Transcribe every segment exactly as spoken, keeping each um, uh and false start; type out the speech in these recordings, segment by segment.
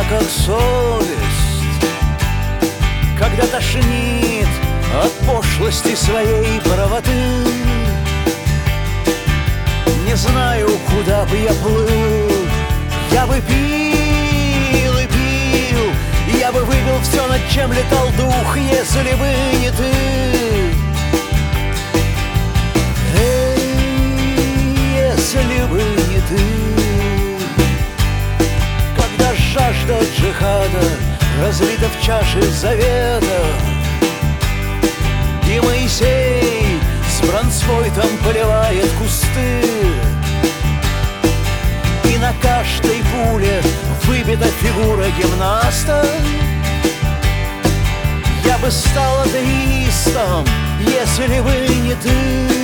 как совесть, когда тошнит от пошлости своей правоты. Не знаю, куда бы я плыл, я бы пил и пил, я бы выпил все, над чем летал дух, если бы не ты. Эй, если бы не ты. Когда жажда джихада разлита в чаше завета, и Моисей с бронспойтом поливает кусты, и на каждой пуле выбита фигура гимнаста, я бы стал атеистом, если бы не ты.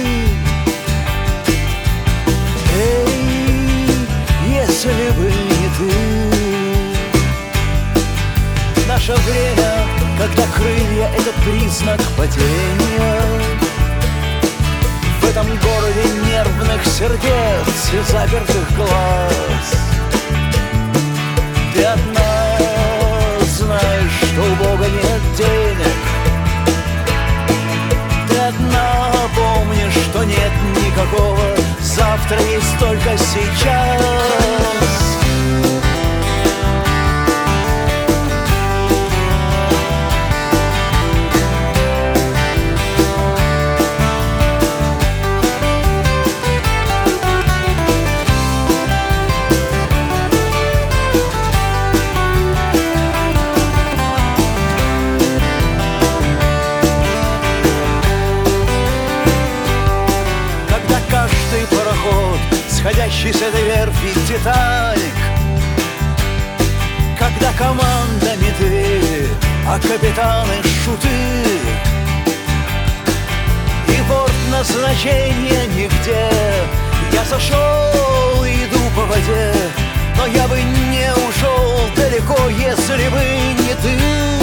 Эй, если бы не ты. Наше время, когда крылья — это признак падения, в этом городе нервных сердец и запертых глаз. Ты одна знаешь, что у Бога нет денег, ты одна помнишь, что нет никакого завтра, есть только сейчас. Сходящий с этой верфи Титаник, когда команда медведи, а капитаны шуты, и борт назначения нигде. Я сошел и иду по воде, но я бы не ушел далеко, если бы не ты.